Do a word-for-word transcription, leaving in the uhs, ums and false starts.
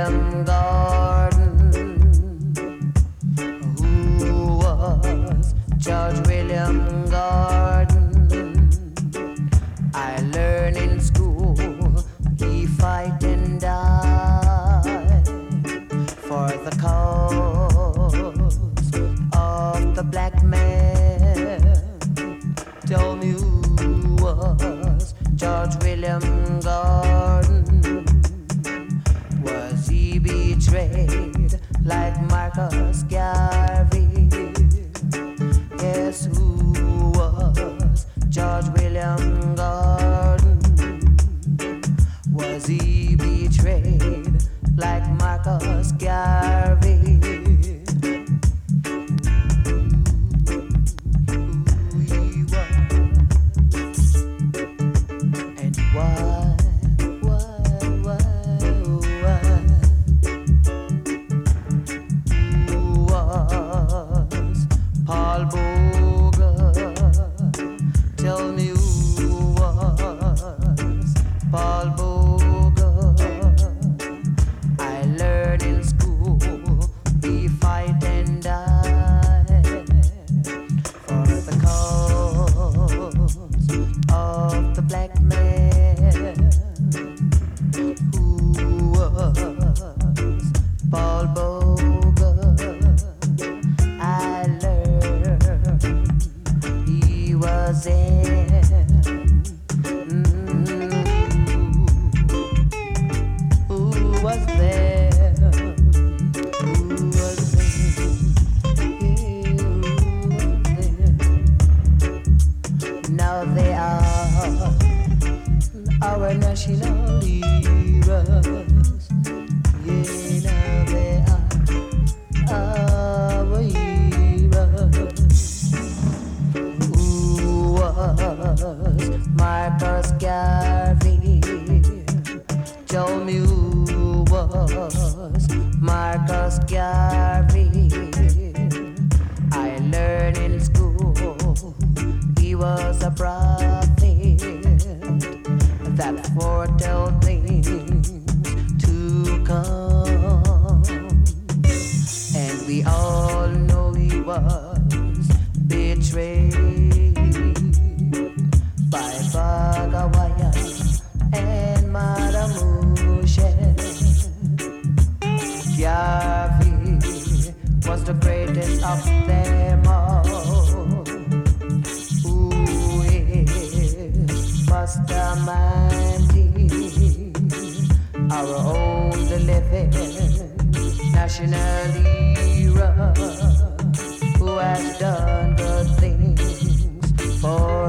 William Gordon. Who was George William Gordon? I learned in school he fight and die for the cause of the black man. Tell me who was George William Gordon? Was he betrayed like Marcus Garvey? Yes, who was George William Gordon? Was he betrayed like Marcus Garvey? Who he was and why, why, why, why? Who was Paul Boger? Tell me who was Paul Boger? I learned in school he fight and die for the cause of the black man. Who was Paul Boger? I learned he was in. Who was there? Who was there? Yeah, who was there? Now they are our national heroes. Yeah, now they are our heroes. Who was Marcus Garvey? Tell me who was Marcus Garvey? I learned in school he was a prophet that foretell things to come, and we all know he was betrayed by Bhagawaya and Madam Ushen. Garvey was the greatest of them all. Who is Mastermindy, our own the living national hero, who has done good things for